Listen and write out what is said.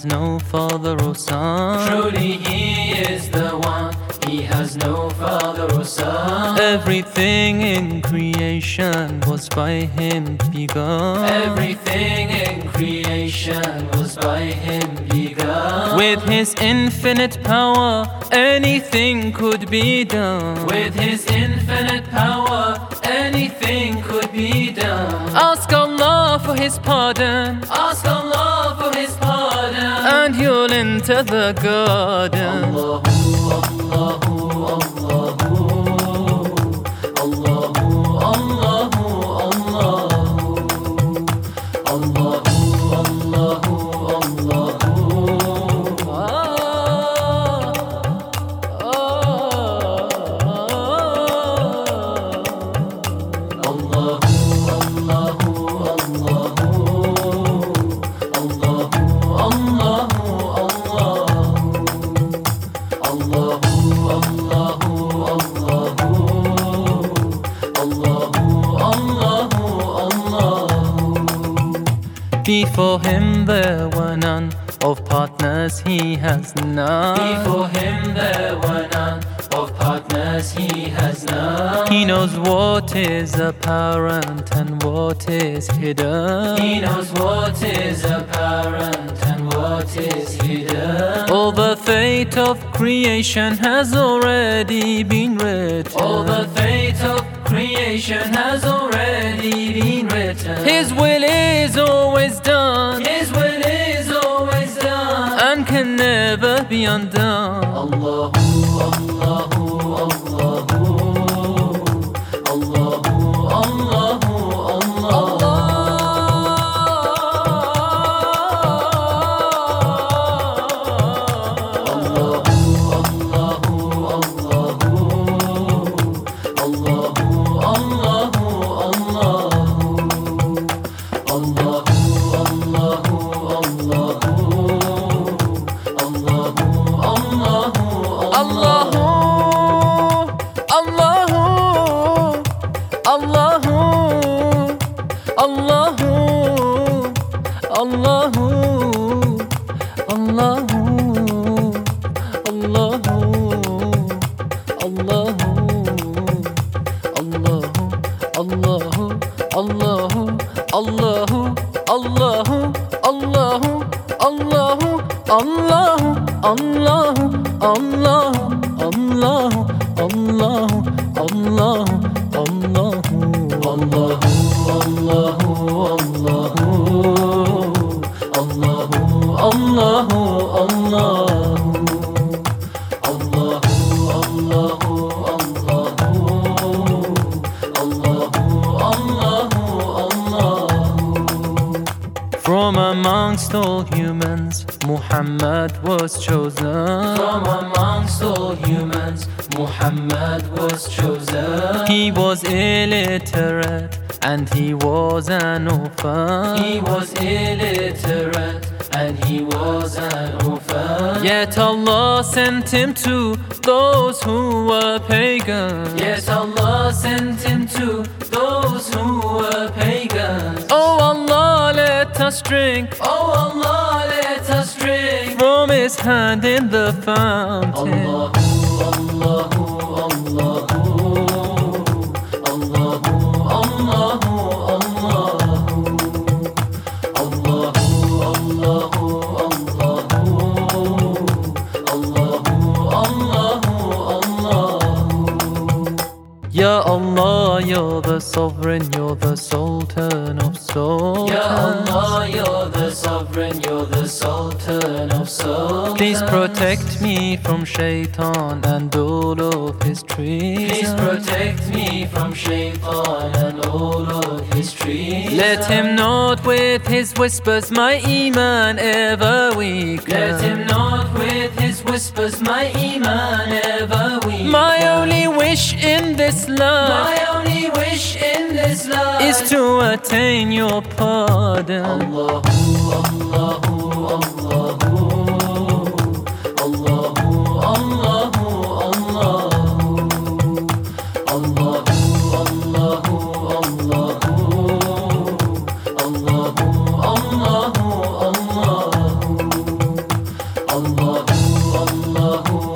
has no father or son. Truly He is the one, He has no father or son. Everything in creation was by Him begun. Everything in creation was by Him begun. With His infinite power, anything could be done. With His infinite power, anything could be done. Ask Allah for His pardon, Ask Allah for His pardon, and you'll enter the garden. Allahu, Allahu, Allahu, Allahu, Allahu, Allahu, Allahu, Allahu, Before Him there were none, of partners He has none. Before Him there were none, of partners He has none. He knows what is apparent and what is hidden. He knows what is apparent and what is hidden. All the fate of creation has already been written. All the fate of creation has already been written. His will is always done, His will is always done, and can never be undone. Allahu, Allahu, Allahu, Allahu, Allahu, Allah. From amongst all humans, Muhammad was chosen. From amongst all humans, Muhammad was chosen. He was illiterate and he was an orphan. He was illiterate and he was an orphan. Yet Allah sent him to those who were pagans. Yet Allah sent him to those who were pagans. Oh Allah, let us drink. Oh Allah, let us drink From His hand in the fountain. Allahu, Allahu, Allahu, Allahu, Allahu, Allahu, Allahu, Ya Allah, you're the sovereign, you're the sultan of sultans. Ya Allah, you're the sovereign, you're the sultan of sultans. Please protect me from shaitan and all of his treasons. Please protect me from shaitan and all of his treasons. Let him not with his whispers my iman ever weaken. Let him not with his whispers my iman ever weaken. My only wish in this life, my only wish in this life is to attain your pardon. Allahu, Allahu, Allahu, Allahu, Allahu, Allahu, Allahu, Allahu, Allahu, Allahu, Allahu, Allahu. Allahu, Allahu